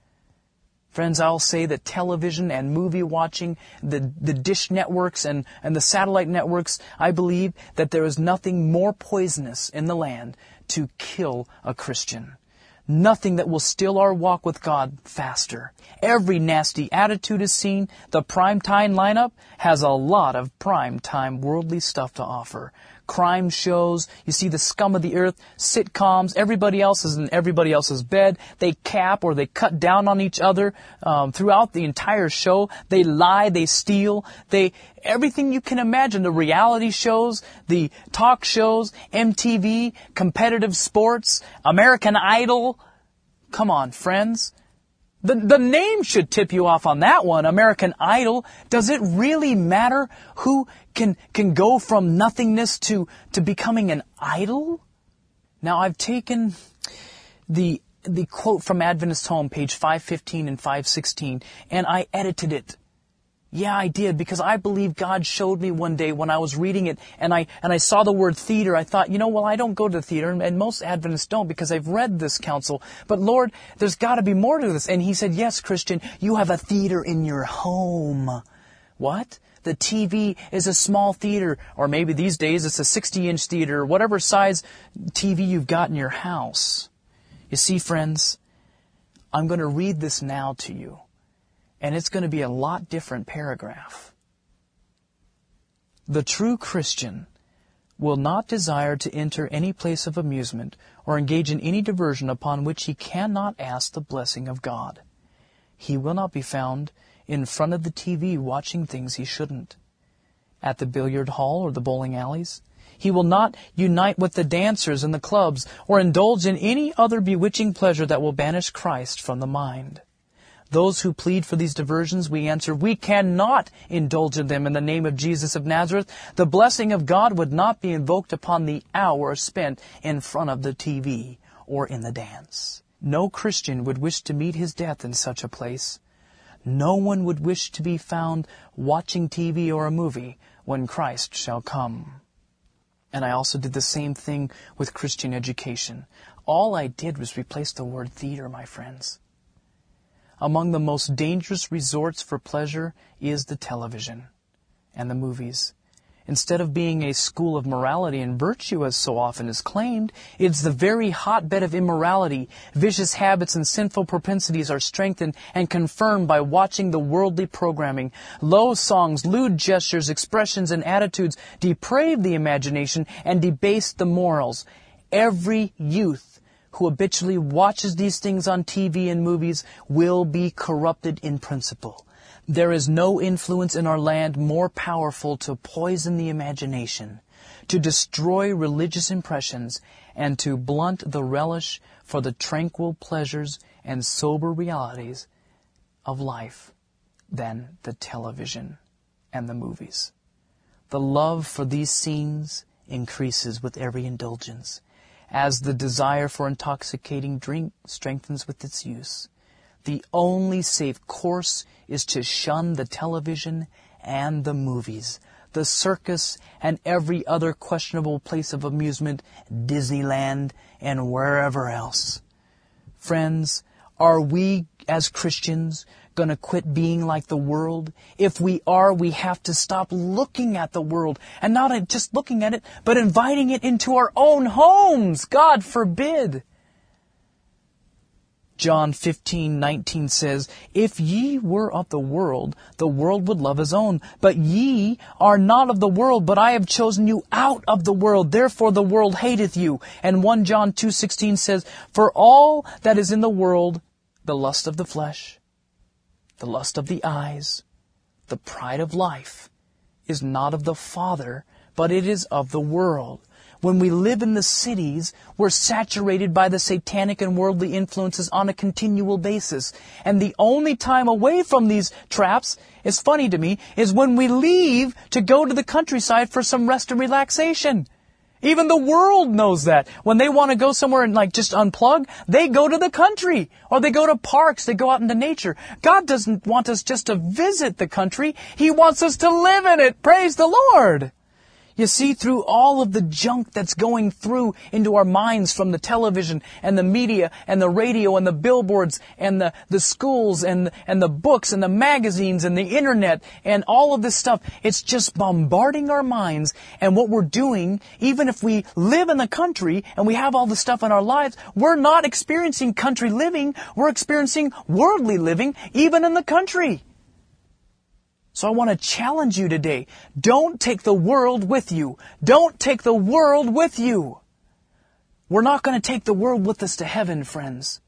Friends, I'll say that television and movie watching, the, the dish networks and, and the satellite networks, I believe that there is nothing more poisonous in the land to kill a Christian. Nothing that will still our walk with God faster. Every nasty attitude is seen. The primetime lineup has a lot of primetime worldly stuff to offer. Crime shows, you see the scum of the earth, sitcoms, everybody else is in everybody else's bed. They cap or they cut down on each other um, throughout the entire show. They lie, they steal, they everything you can imagine. The reality shows, the talk shows, M T V, competitive sports, American Idol. Come on, friends. The, the name should tip you off on that one, American Idol. Does it really matter who can, can go from nothingness to, to becoming an idol? Now, I've taken the the quote from Adventist Home, page five fifteen and five sixteen, and I edited it. Yeah, I did, because I believe God showed me one day when I was reading it, and I and I saw the word theater. I thought, you know, well, I don't go to the theater, and most Adventists don't, because I've read this counsel. But Lord, there's got to be more to this. And He said, yes, Christian, you have a theater in your home. What? The T V is a small theater, or maybe these days it's a sixty-inch theater, or whatever size T V you've got in your house. You see, friends, I'm going to read this now to you. And it's going to be a lot different paragraph. The true Christian will not desire to enter any place of amusement or engage in any diversion upon which he cannot ask the blessing of God. He will not be found in front of the T V watching things he shouldn't. At the billiard hall or the bowling alleys. He will not unite with the dancers in the clubs or indulge in any other bewitching pleasure that will banish Christ from the mind. Those who plead for these diversions, we answer, we cannot indulge in them in the name of Jesus of Nazareth. The blessing of God would not be invoked upon the hour spent in front of the T V or in the dance. No Christian would wish to meet his death in such a place. No one would wish to be found watching T V or a movie when Christ shall come. And I also did the same thing with Christian education. All I did was replace the word theater, my friends. Among the most dangerous resorts for pleasure is the television and the movies. Instead of being a school of morality and virtue, as so often is claimed, it's the very hotbed of immorality. Vicious habits and sinful propensities are strengthened and confirmed by watching the worldly programming. Low songs, lewd gestures, expressions, and attitudes deprave the imagination and debase the morals. Every youth who habitually watches these things on T V and movies will be corrupted in principle. There is no influence in our land more powerful to poison the imagination, to destroy religious impressions, and to blunt the relish for the tranquil pleasures and sober realities of life than the television and the movies. The love for these scenes increases with every indulgence, as the desire for intoxicating drink strengthens with its use. The only safe course is to shun the television and the movies, the circus and every other questionable place of amusement, Disneyland and wherever else. Friends, are we as Christians going to quit being like the world? If we are, we have to stop looking at the world, and not just looking at it, but inviting it into our own homes. God forbid. John fifteen nineteen says, if ye were of the world, the world would love his own. But ye are not of the world, but I have chosen you out of the world. Therefore the world hateth you. And First John two sixteen says, for all that is in the world, the lust of the flesh, the lust of the eyes, the pride of life, is not of the Father, but it is of the world. When we live in the cities, we're saturated by the satanic and worldly influences on a continual basis. And the only time away from these traps, is funny to me, is when we leave to go to the countryside for some rest and relaxation. Even the world knows that. When they want to go somewhere and like just unplug, they go to the country. Or they go to parks, they go out into nature. God doesn't want us just to visit the country. He wants us to live in it. Praise the Lord. You see, through all of the junk that's going through into our minds from the television and the media and the radio and the billboards and the, the schools and, and the books and the magazines and the internet and all of this stuff, it's just bombarding our minds. And what we're doing, even if we live in the country and we have all the stuff in our lives, we're not experiencing country living. We're experiencing worldly living, even in the country. So I want to challenge you today. Don't take the world with you. Don't take the world with you. We're not going to take the world with us to heaven, friends.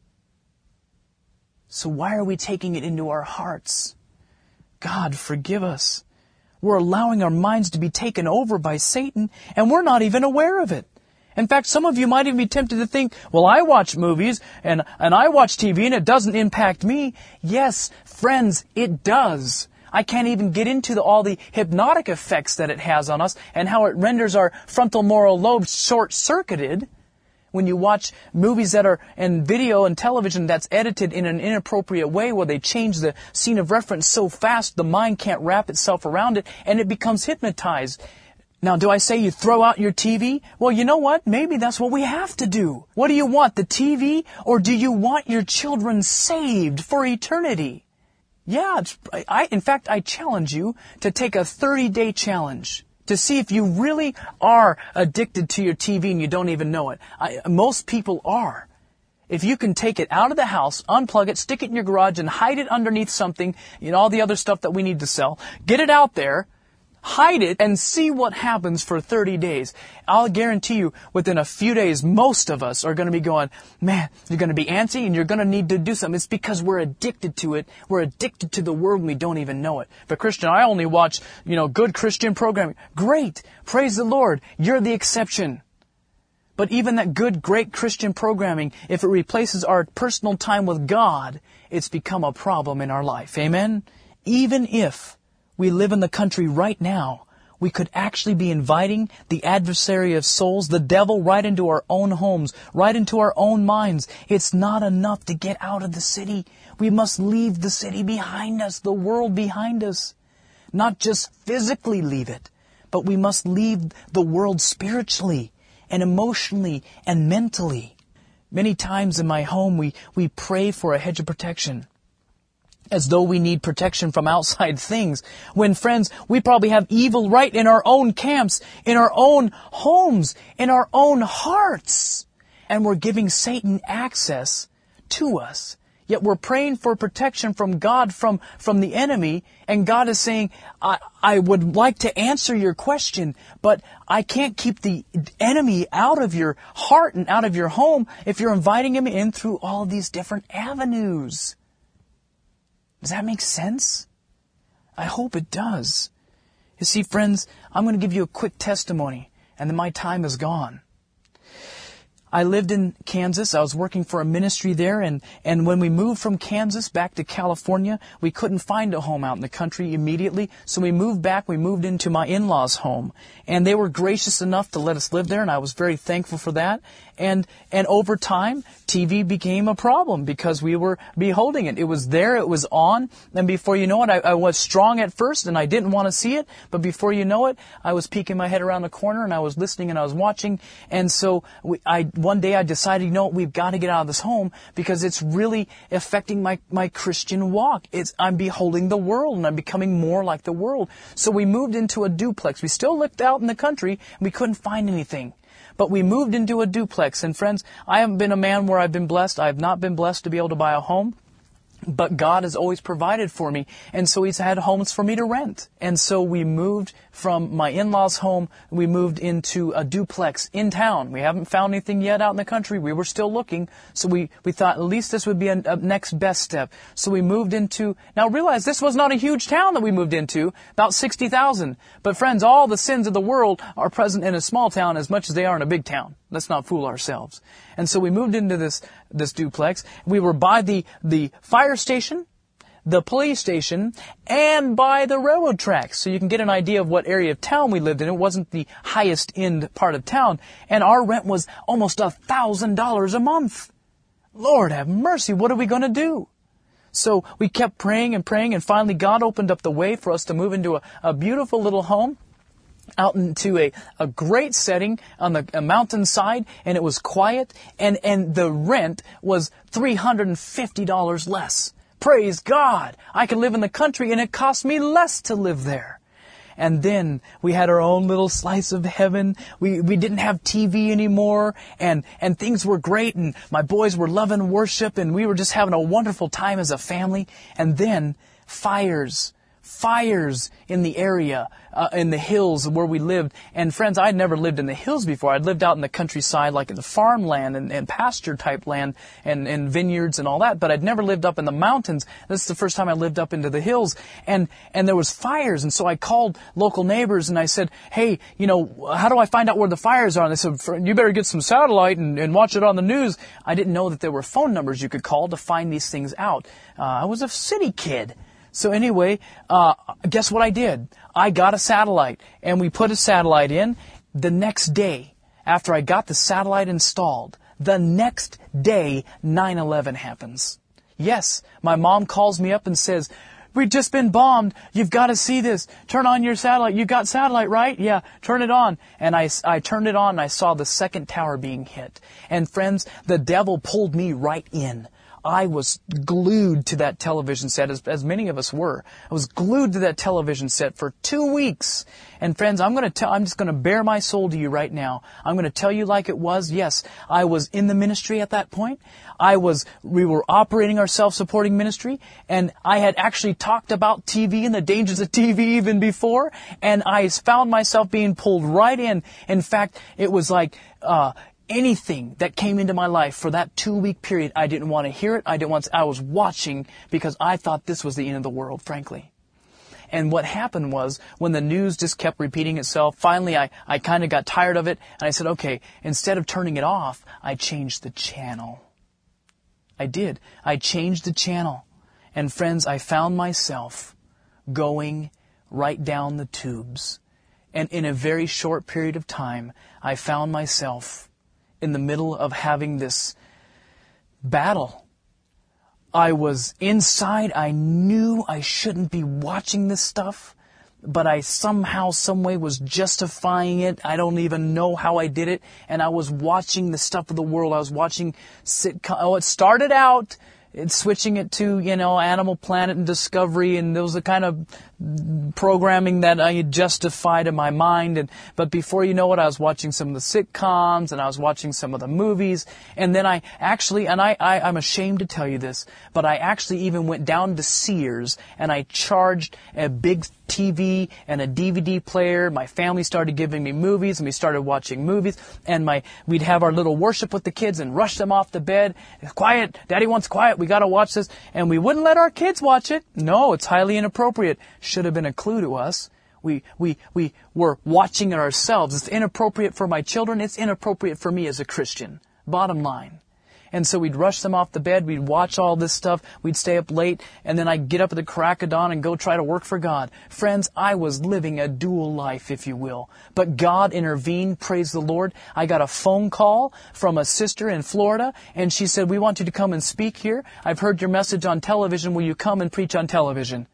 So why are we taking it into our hearts? God, forgive us. We're allowing our minds to be taken over by Satan, and we're not even aware of it. In fact, some of you might even be tempted to think, well, I watch movies and, and I watch T V and it doesn't impact me. Yes, friends, it does. I can't even get into the, all the hypnotic effects that it has on us and how it renders our frontal moral lobe short-circuited. when you watch movies that are, and video and television that's edited in an inappropriate way where they change the scene of reference so fast the mind can't wrap itself around it and it becomes hypnotized. Now, do I say you throw out your T V? Well, you know what? Maybe that's what we have to do. What do you want, the T V, or do you want your children saved for eternity? Yeah, it's, I, in fact, I challenge you to take a thirty-day challenge to see if you really are addicted to your T V and you don't even know it. I, most people are. If you can take it out of the house, unplug it, stick it in your garage, and hide it underneath something, you know, all the other stuff that we need to sell, get it out there, hide it, and see what happens for thirty days. I'll guarantee you, within a few days, most of us are going to be going, man, you're going to be antsy and you're going to need to do something. It's because we're addicted to it. We're addicted to the world and we don't even know it. But Christian, I only watch, you know, good Christian programming. Great. Praise the Lord. You're the exception. But even that good, great Christian programming, if it replaces our personal time with God, it's become a problem in our life. Amen? Even if we live in the country right now, we could actually be inviting the adversary of souls, the devil, right into our own homes, right into our own minds. It's not enough to get out of the city. We must leave the city behind us, the world behind us. Not just physically leave it, but we must leave the world spiritually and emotionally and mentally. Many times in my home, we, we pray for a hedge of protection, as though we need protection from outside things. When, friends, we probably have evil right in our own camps, in our own homes, in our own hearts. And we're giving Satan access to us. Yet we're praying for protection from God, from, from the enemy. And God is saying, I, I would like to answer your question, but I can't keep the enemy out of your heart and out of your home if you're inviting him in through all these different avenues. Does that make sense? I hope it does. You see, friends, I'm going to give you a quick testimony, and then my time is gone. I lived in Kansas. I was working for a ministry there, and, and when we moved from Kansas back to California, we couldn't find a home out in the country immediately, so we moved back. We moved into my in-laws' home, and they were gracious enough to let us live there, and I was very thankful for that. And and over time, T V became a problem because we were beholding it. It was there, it was on, and before you know it, I, I was strong at first, and I didn't want to see it, but before you know it, I was peeking my head around the corner, and I was listening, and I was watching, and so we, I one day I decided, you know, we've got to get out of this home because it's really affecting my, my Christian walk. It's I'm beholding the world, and I'm becoming more like the world. So we moved into a duplex. We still lived out in the country, and we couldn't find anything. But we moved into a duplex. And friends, I haven't been a man where I've been blessed. I have not been blessed to be able to buy a home. But God has always provided for me. And so He's had homes for me to rent. And so we moved from my in-laws' home. We moved into a duplex in town. We haven't found anything yet out in the country. We were still looking. So we, we thought at least this would be a, a next best step. So we moved into, now realize this was not a huge town that we moved into, about sixty thousand. But friends, all the sins of the world are present in a small town as much as they are in a big town. Let's not fool ourselves. And so we moved into this, this duplex. We were by the, the fire station, the police station, and by the railroad tracks. So you can get an idea of what area of town we lived in. It wasn't the highest end part of town. And our rent was almost a thousand dollars a month. Lord have mercy. What are we going to do? So we kept praying and praying, and finally God opened up the way for us to move into a, a beautiful little home out into a, a great setting on the a mountainside, and it was quiet, and, and the rent was three hundred fifty dollars less. Praise God! I could live in the country, and it cost me less to live there. And then we had our own little slice of heaven. We we didn't have T V anymore, and, and things were great, and my boys were loving worship, and we were just having a wonderful time as a family. And then fires. Fires in the area, uh, in the hills where we lived. And friends, I'd never lived in the hills before. I'd lived out in the countryside, like in the farmland and, and pasture type land and, and vineyards and all that. But I'd never lived up in the mountains. This is the first time I lived up into the hills. And, and there was fires. And so I called local neighbors and I said, hey, you know, how do I find out where the fires are? And they said, you better get some satellite and, and watch it on the news. I didn't know that there were phone numbers you could call to find these things out. Uh, I was a city kid. So anyway, uh, guess what I did? I got a satellite, and we put a satellite in. The next day, after I got the satellite installed, The next day, nine eleven happens. Yes, my mom calls me up and says, we've just been bombed. You've got to see this. Turn on your satellite. You've got satellite, right? Yeah, turn it on. And I, I turned it on and I saw the second tower being hit. And friends, the devil pulled me right in. I was glued to that television set, as, as many of us were. I was glued to that television set for two weeks. And friends, I'm going to tell, I'm just going to bare my soul to you right now. I'm going to tell you like it was. Yes, I was in the ministry at that point. I was, we were operating our self-supporting ministry, and I had actually talked about T V and the dangers of T V even before, and I found myself being pulled right in. In fact, it was like, uh, anything that came into my life for that two-week period, I didn't want to hear it. I didn't want to, I was watching because I thought this was the end of the world, frankly. And what happened was, when the news just kept repeating itself, finally I, I kind of got tired of it, and I said, okay, instead of turning it off, I changed the channel. I did. I changed the channel. And friends, I found myself going right down the tubes. And in a very short period of time, I found myself in the middle of having this battle. I was inside. I knew I shouldn't be watching this stuff, but I somehow, some way was justifying it. I don't even know how I did it. And I was watching the stuff of the world. I was watching sitcom. Oh, it started out it's switching it to, you know, Animal Planet and Discovery, and those are kind of programming that I justified in my mind. And but before you know it, I was watching some of the sitcoms, and I was watching some of the movies, and then I actually, and I, I I'm ashamed to tell you this, but I actually even went down to Sears and I charged a big T V and a D V D player. My family started giving me movies, and we started watching movies, and my we'd have our little worship with the kids and rush them off to bed. Quiet, Daddy wants quiet, we got to watch this. And we wouldn't let our kids watch it. No, it's highly inappropriate. Should have been a clue to us. We we we were watching it ourselves. It's inappropriate for my children. It's inappropriate for me as a Christian. Bottom line. And so we'd rush them off the bed, we'd watch all this stuff, we'd stay up late, and then I'd get up at the crack of dawn and go try to work for God. Friends, I was living a dual life, if you will. But God intervened, praise the Lord. I got a phone call from a sister in Florida, and she said, we want you to come and speak here. I've heard your message on television. Will you come and preach on television?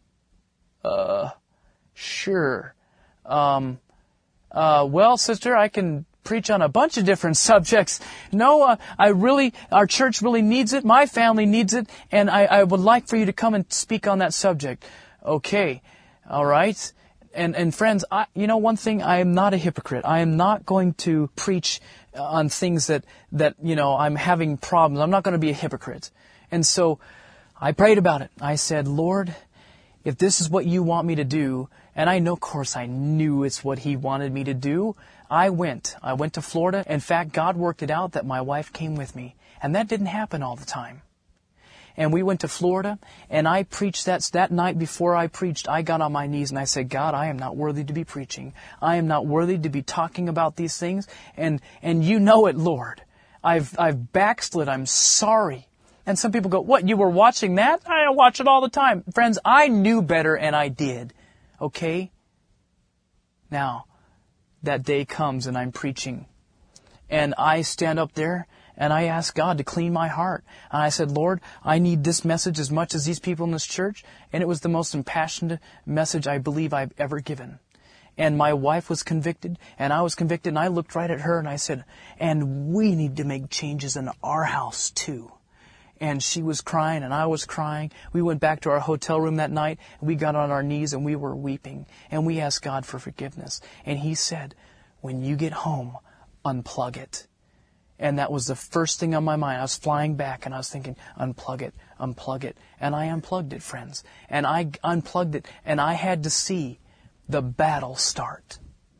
Uh, sure. Um, uh, well, sister, I can preach on a bunch of different subjects. No, uh, I really, our church really needs it. My family needs it. And I, I would like for you to come and speak on that subject. Okay. All right. And, and friends, I, you know, one thing, I am not a hypocrite. I am not going to preach on things that, that, you know, I'm having problems. I'm not going to be a hypocrite. And so I prayed about it. I said, Lord, if this is what you want me to do, and I know, of course, I knew it's what He wanted me to do, I went. I went to Florida. In fact, God worked it out that my wife came with me. And that didn't happen all the time. And we went to Florida, and I preached that, that night before I preached, I got on my knees and I said, God, I am not worthy to be preaching. I am not worthy to be talking about these things. And, and you know it, Lord. I've, I've backslid. I'm sorry. And some people go, what, you were watching that? I watch it all the time. Friends, I knew better, and I did. Okay? Now, that day comes and I'm preaching. And I stand up there and I ask God to clean my heart. And I said, Lord, I need this message as much as these people in this church. And it was the most impassioned message I believe I've ever given. And my wife was convicted, and I was convicted, and I looked right at her and I said, and we need to make changes in our house too. And she was crying, and I was crying. We went back to our hotel room that night, and we got on our knees, and we were weeping. And we asked God for forgiveness. And He said, when you get home, unplug it. And that was the first thing on my mind. I was flying back, and I was thinking, unplug it, unplug it. And I unplugged it, friends. And I unplugged it, and I had to see the battle start.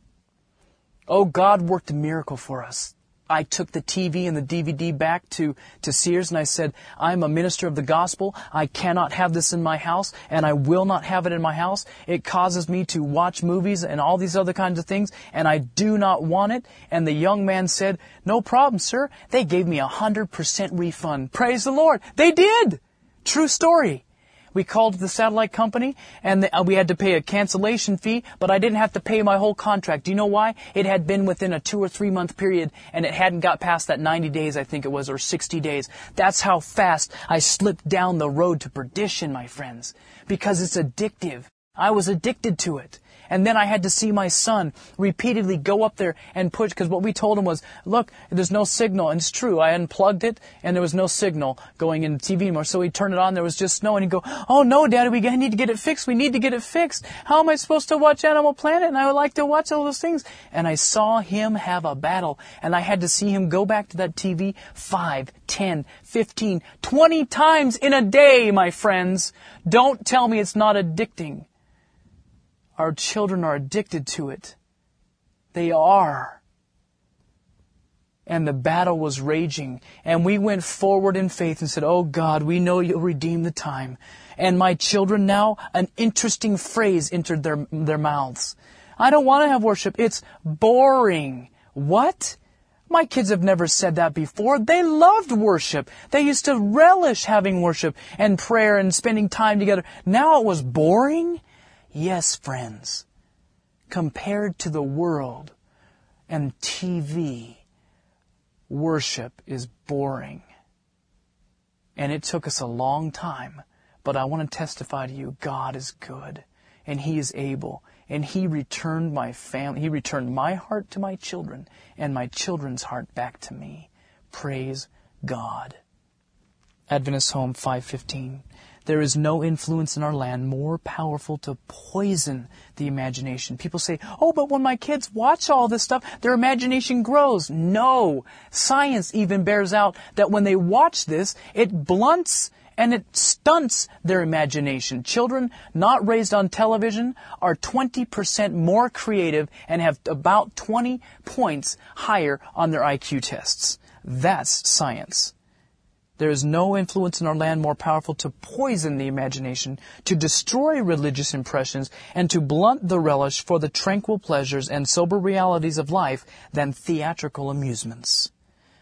Oh, God worked a miracle for us. I took the T V and the D V D back to, to Sears, and I said, I'm a minister of the gospel. I cannot have this in my house, and I will not have it in my house. It causes me to watch movies and all these other kinds of things, and I do not want it. And the young man said, no problem, sir. They gave me a hundred percent refund. Praise the Lord. They did. True story. We called the satellite company, and the, uh, we had to pay a cancellation fee, but I didn't have to pay my whole contract. Do you know why? It had been within a two or three month period, and it hadn't got past that ninety days, I think it was, or sixty days. That's how fast I slipped down the road to perdition, my friends, because it's addictive. I was addicted to it. And then I had to see my son repeatedly go up there and push, because what we told him was, look, there's no signal. And it's true. I unplugged it, and there was no signal going in the T V anymore. So he'd turn it on, there was just snow, and he'd go, oh no, Daddy, we need to get it fixed. We need to get it fixed. How am I supposed to watch Animal Planet? And I would like to watch all those things. And I saw him have a battle, and I had to see him go back to that T V five, ten, fifteen, twenty times in a day, my friends. Don't tell me it's not addicting. Our children are addicted to it. They are. And the battle was raging. And we went forward in faith and said, oh God, we know you'll redeem the time. And my children now, an interesting phrase entered their, their mouths. I don't want to have worship. It's boring. What? My kids have never said that before. They loved worship. They used to relish having worship and prayer and spending time together. Now it was boring? Yes, friends, compared to the world and T V, worship is boring. And it took us a long time, but I want to testify to you, God is good, and He is able, and He returned my family, He returned my heart to my children, and my children's heart back to me. Praise God. Adventist Home five fifteen. There is no influence in our land more powerful to poison the imagination. People say, oh, but when my kids watch all this stuff, their imagination grows. No. Science even bears out that when they watch this, it blunts and it stunts their imagination. Children not raised on television are twenty percent more creative and have about twenty points higher on their I Q tests. That's science. There is no influence in our land more powerful to poison the imagination, to destroy religious impressions, and to blunt the relish for the tranquil pleasures and sober realities of life than theatrical amusements.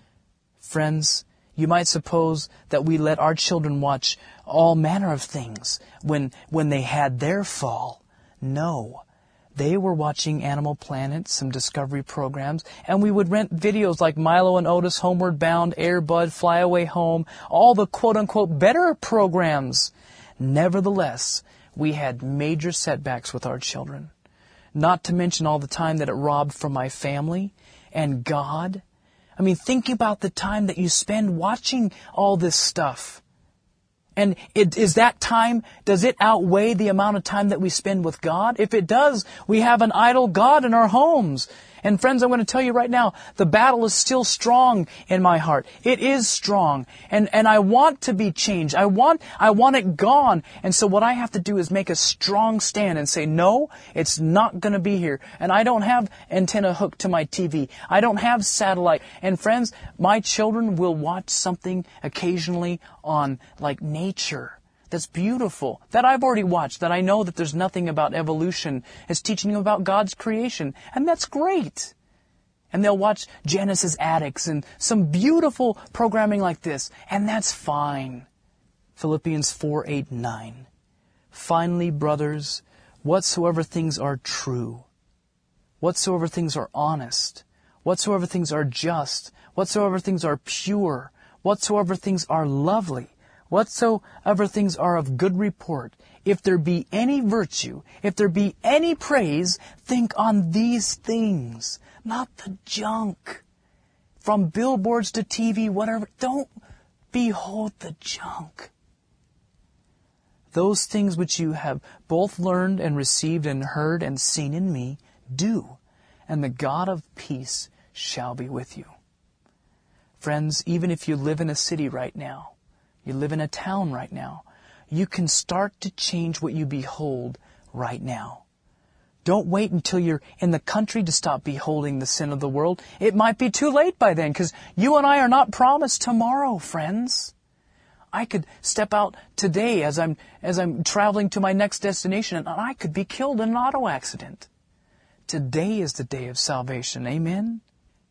Friends, you might suppose that we let our children watch all manner of things when, when they had their fall. No. They were watching Animal Planet, some Discovery programs, and we would rent videos like Milo and Otis, Homeward Bound, Air Bud, Fly Away Home, all the quote-unquote better programs. Nevertheless, we had major setbacks with our children. Not to mention all the time that it robbed from my family and God. I mean, think about the time that you spend watching all this stuff. And it, is that time, does it outweigh the amount of time that we spend with God? If it does, we have an idol God in our homes. And friends, I'm going to tell you right now, the battle is still strong in my heart. It is strong. And, and I want to be changed. I want, I want it gone. And so what I have to do is make a strong stand and say, no, it's not going to be here. And I don't have antenna hooked to my T V. I don't have satellite. And friends, my children will watch something occasionally on like nature. That's beautiful, that I've already watched, that I know that there's nothing about evolution. It's teaching them about God's creation, and that's great. And they'll watch Genesis Addicts and some beautiful programming like this, and that's fine. Philippians four, eight, nine. Finally, brothers, whatsoever things are true, whatsoever things are honest, whatsoever things are just, whatsoever things are pure, whatsoever things are lovely, whatsoever things are of good report, if there be any virtue, if there be any praise, think on these things, not the junk. From billboards to T V, whatever, don't behold the junk. Those things which you have both learned and received and heard and seen in me, do, and the God of peace shall be with you. Friends, even if you live in a city right now, you live in a town right now, you can start to change what you behold right now. Don't wait until you're in the country to stop beholding the sin of the world. It might be too late by then, because you and I are not promised tomorrow, friends. I could step out today as I'm as I'm traveling to my next destination, and I could be killed in an auto accident. Today is the day of salvation. Amen?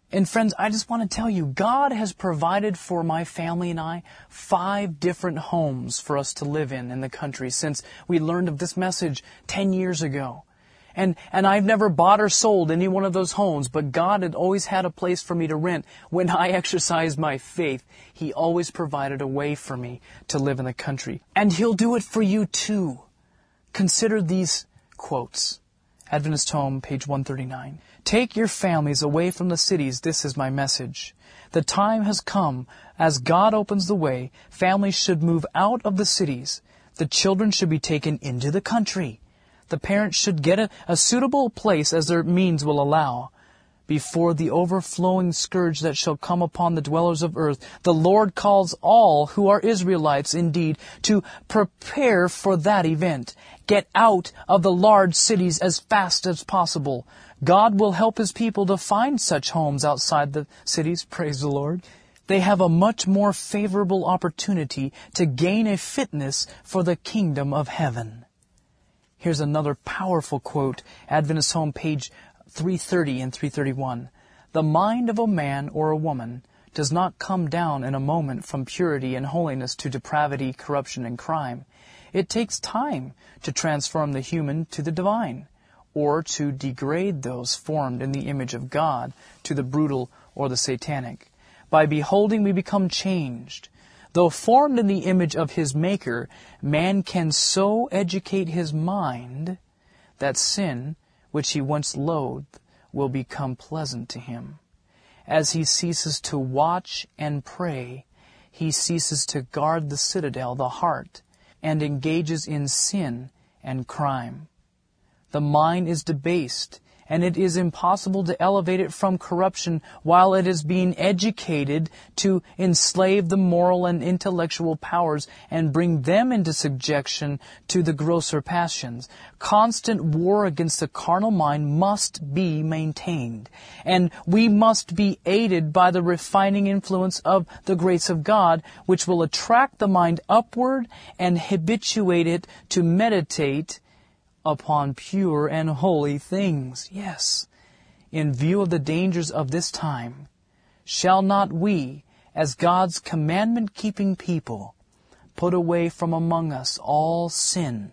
And friends, I just want to tell you, God has provided for my family and I five different homes for us to live in in the country since we learned of this message ten years ago. And, and I've never bought or sold any one of those homes, but God had always had a place for me to rent. When I exercised my faith, He always provided a way for me to live in the country. And He'll do it for you too. Consider these quotes. Adventist Home, page one thirty-nine. Take your families away from the cities. This is my message. The time has come. As God opens the way, families should move out of the cities. The children should be taken into the country. The parents should get a, a suitable place as their means will allow. Before the overflowing scourge that shall come upon the dwellers of earth, the Lord calls all who are Israelites indeed to prepare for that event. Get out of the large cities as fast as possible. God will help His people to find such homes outside the cities. Praise the Lord. They have a much more favorable opportunity to gain a fitness for the kingdom of heaven. Here's another powerful quote, Adventist Home, page three thirty and three thirty-one. The mind of a man or a woman does not come down in a moment from purity and holiness to depravity, corruption, and crime. It takes time to transform the human to the divine, or to degrade those formed in the image of God to the brutal or the satanic. By beholding, we become changed. Though formed in the image of his Maker, man can so educate his mind that sin, which he once loathed, will become pleasant to him. As he ceases to watch and pray, he ceases to guard the citadel, the heart, and engages in sin and crime. The mind is debased, and it is impossible to elevate it from corruption while it is being educated to enslave the moral and intellectual powers and bring them into subjection to the grosser passions. Constant war against the carnal mind must be maintained, and we must be aided by the refining influence of the grace of God, which will attract the mind upward and habituate it to meditate upon pure and holy things. Yes, in view of the dangers of this time, shall not we, as God's commandment-keeping people, put away from among us all sin,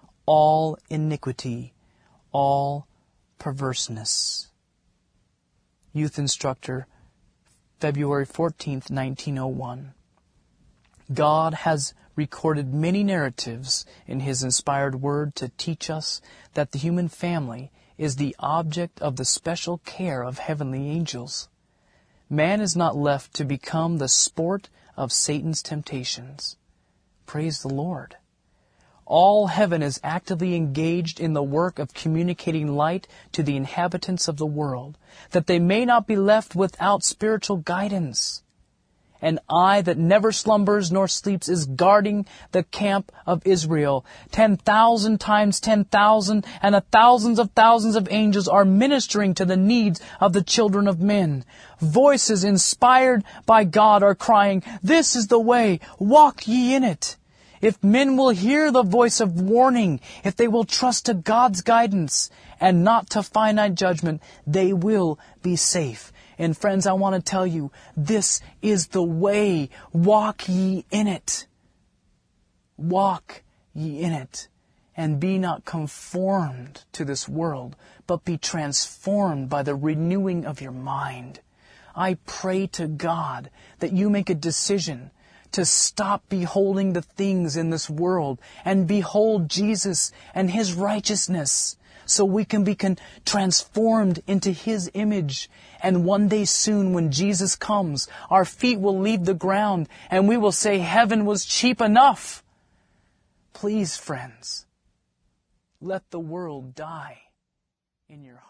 all iniquity, all perverseness? Youth Instructor, February fourteenth, nineteen oh one. God has recorded many narratives in His inspired Word to teach us that the human family is the object of the special care of heavenly angels. Man is not left to become the sport of Satan's temptations. Praise the Lord. All heaven is actively engaged in the work of communicating light to the inhabitants of the world, that they may not be left without spiritual guidance. An eye that never slumbers nor sleeps is guarding the camp of Israel. Ten thousand times ten thousand and a thousands of thousands of angels are ministering to the needs of the children of men. Voices inspired by God are crying, "This is the way, walk ye in it." If men will hear the voice of warning, if they will trust to God's guidance and not to finite judgment, they will be safe. And friends, I want to tell you, this is the way. Walk ye in it. Walk ye in it. And be not conformed to this world, but be transformed by the renewing of your mind. I pray to God that you make a decision to stop beholding the things in this world and behold Jesus and His righteousness, so we can be con- transformed into His image. And one day soon, when Jesus comes, our feet will leave the ground and we will say, heaven was cheap enough. Please, friends, let the world die in your heart.